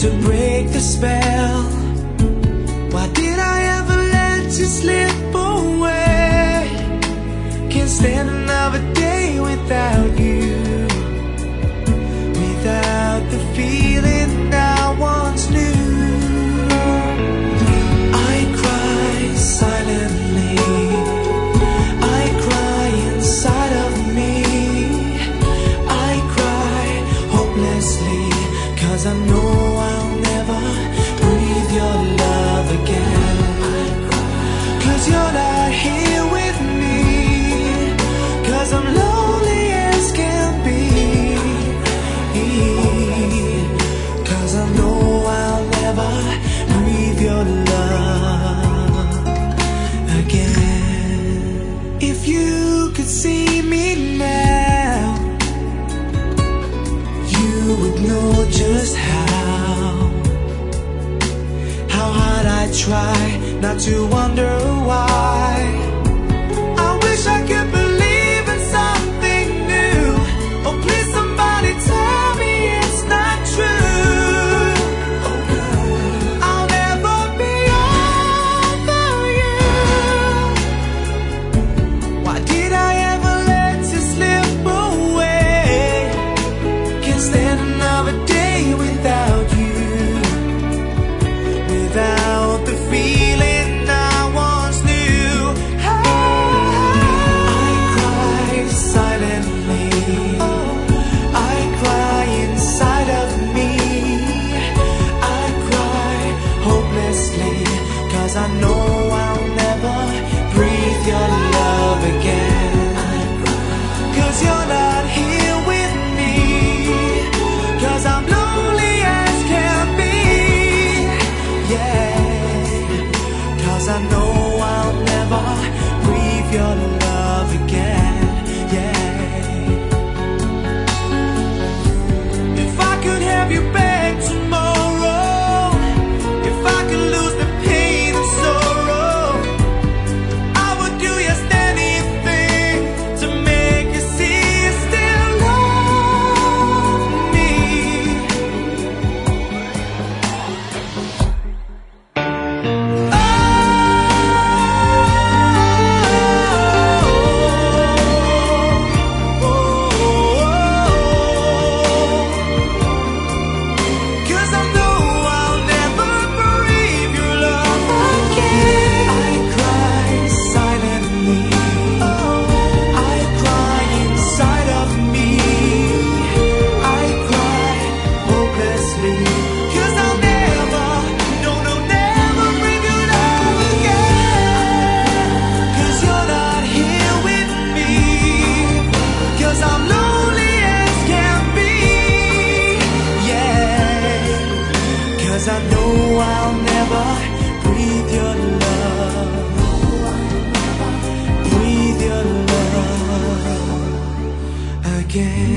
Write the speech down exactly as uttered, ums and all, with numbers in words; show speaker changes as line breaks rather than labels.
to break the spell. Why did I ever let you slip away? Can't stand another day without you, without the feeling I once knew. I cry silently, I cry inside of me, I cry hopelessly, 'cause I know I'll never breathe your love again. 'Cause you're not here with me, 'cause I'm lonely as can be, 'cause I know I'll never breathe your love again. If you could see me now, you would know just how, how hard I try not to wonder why. I wish I could believe in something new. Oh, please somebody tell me it's not true. I'll never be over you. Why did I ever let you slip away? Can't stand another day without you, without the feeling I once knew. I cry silently, I cry inside of me, I cry hopelessly, 'cause I know I'll never breathe your love again. 'Cause you're not here with me, 'cause I'm lonely as can be, yeah, 'cause I know I'll never breathe your love again, yeah. If I could have you back tomorrow, if I could lose the pain and sorrow, I would do just anything to make you see you still love me. Cause I know I'll never breathe your love again. I cry silently, I cry inside of me, I cry hopelessly, 'cause I'll never, no, no, never breathe your love again. 'Cause you're not here with me, 'cause I'm lonely as can be, yeah, 'cause I know I'll never breathe your love, breathe your love again.